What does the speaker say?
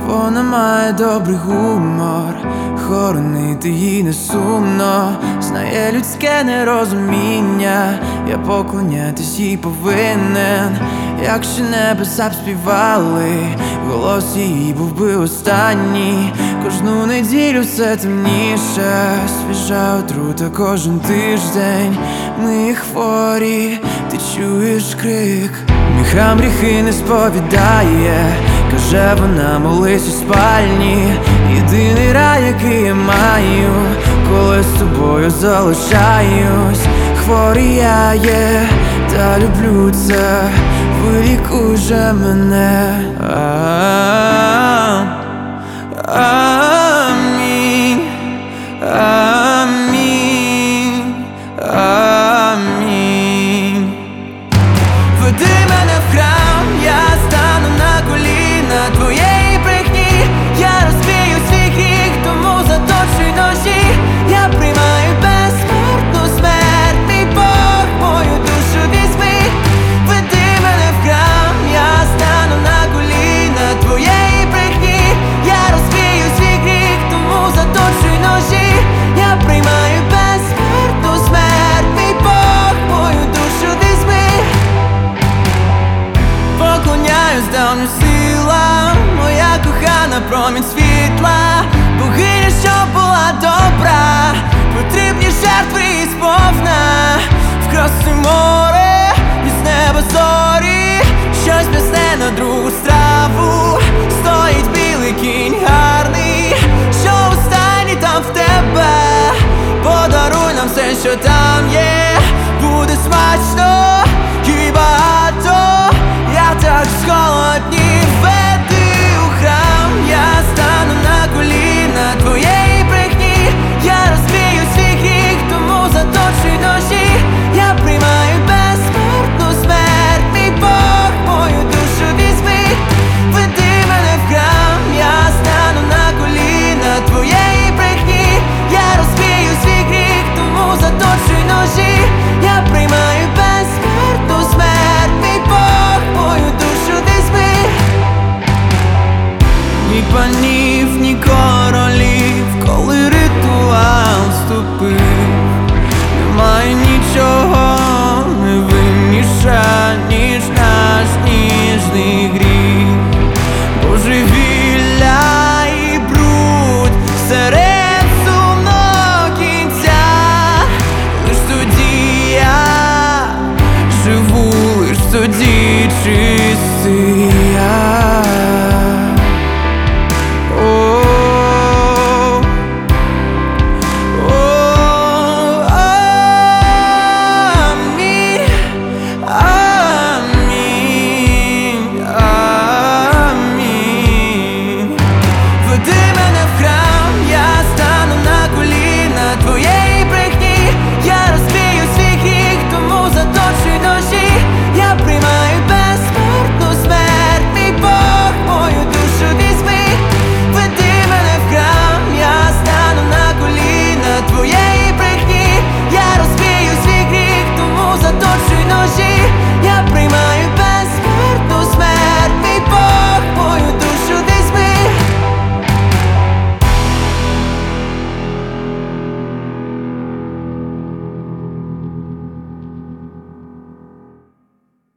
Вона має добрий гумор, хоронити їй не сумно. Знає людське нерозуміння, я поклонятись їй повинен. Якщо небеса б співали, голос її був би останній. Кожну неділю все темніше, свіжа отрута кожен тиждень. Ми хворі, ти чуєш крик, міхам гріхи не сповідає. Каже вона, молись у спальні, єдиний рай, який я маю, коли з тобою залишаюсь. Хворий я є, та люблю це, вилікуй же мене. Амінь, амінь, амінь. Веди мене в храм, я стану на коліна твоєї брехні. Я розкрию свій гріх, тому заточуй ножі. Я приймаю безсмертну смерть, мій Бог, мою душу візьми. Веди мене в храм, я стану на коліна твоєї брехні. Я розкрию свій гріх, тому заточуй ножі. Я приймаю безсмертну смерть, мій Бог, мою душу візьми. Поклоняюсь давнім силам, моя кохана промінь світла, богиня, що була добра, потрібні жертви і сповна. Вкрасти море, із неба зорі, щось м'ясне на другу сторону.